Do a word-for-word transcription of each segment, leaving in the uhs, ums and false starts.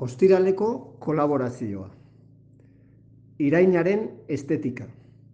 Ostiraleko kolaborazioa. Irainaren estetika.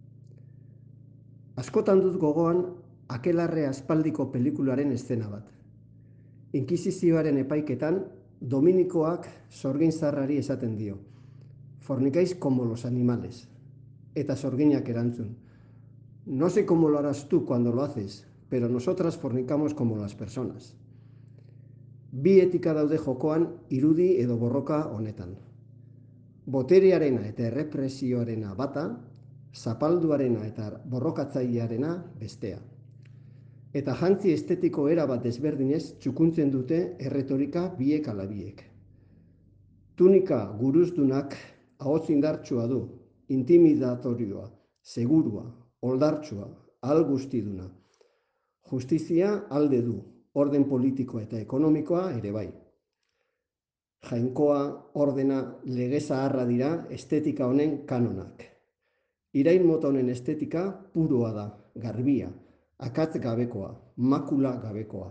Askotan dut gogoan Akelarre aspaldiko pelikularen eszena bat. Inkisizioaren epaiketan, Dominikoak sorgin-zarrari esaten dio: "Fornicáis como los animales." Eta sorginak erantzun: "No sé cómo lo harás tú cuando lo haces, pero nosotras fornicamos como las personas." Bi etika daude jokoan irudi edo borroka honetan. Boterearena eta errepresioarena bata, zapalduarena eta borrokatzailearena bestea. Eta jantzi estetiko erabat ezberdinez txukuntzen dute erretorika biek ala biek. Tunika guruzdunak ahots indartsua du, intimidatorioa, segurua, oldartsua, ahal guztiduna. Justizia alde du, orden politikoa eta ekonomikoa ere bai. Jainkoa, ordena, lege zaharra dira estetika honen kanonak. Irain mota honen estetika puroa da, garbia, akatz gabekoa, makula gabekoa.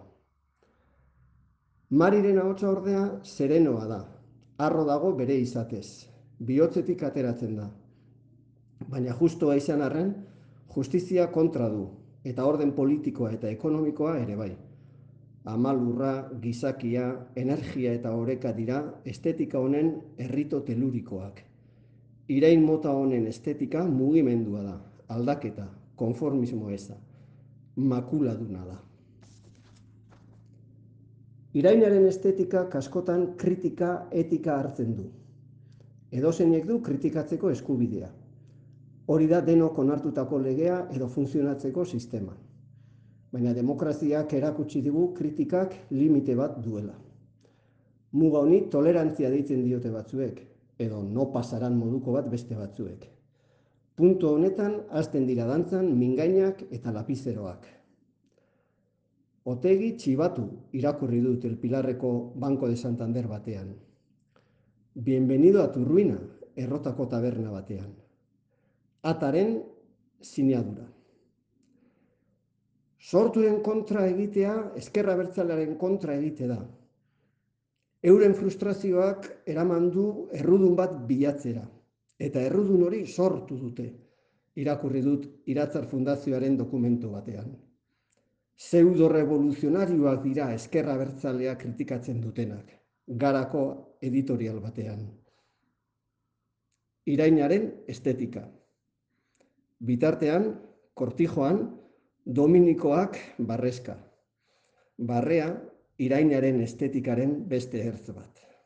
Mariren ahotsa ordea serenoa da, harro dago bere izatez, bihotzetik ateratzen da. Baina justoa izan arren, justizia kontra du, eta orden politikoa eta ekonomikoa ere bai. Amalurra, gizakia, energia eta oreka dira estetika honen errito telurikoak. Irain mota honen estetika mugimendua da, aldaketa, konformismo eza, makuladuna da. Irainaren estetika askotan kritika etika hartzen du. Edozeinek du kritikatzeko eskubidea. Hori da denok onartutako legea edo funtzionatzeko sistema. Baina demokraziak erakutsi digu kritikak limite bat duela. Muga honi tolerantzia deitzen diote batzuek, edo no pasaran moduko bat beste batzuek. Punto honetan hasten dira dantzan mingainak eta lapizeroak. Otegi txibatu irakurri dut El Pilarreko Banco de Santander batean. Bienvenido a tu ruina, errotako taberna batean. Ataren sinadura. Sorturen kontra egitea, ezker abertzalearen kontra egite da. Euren frustrazioak eraman du errudun bat bilatzera, eta errudun hori sortu dute, irakurri dut Iratzar Fundazioaren dokumentu batean. Pseudo-revoluzionarioak dira ezker abertzalea kritikatzen dutenak, Garako editorial batean. Irainaren estetika. Bitartean, Kortijoan, Dominikoak barrezka. Barrea, irainaren estetikaren beste ertz bat.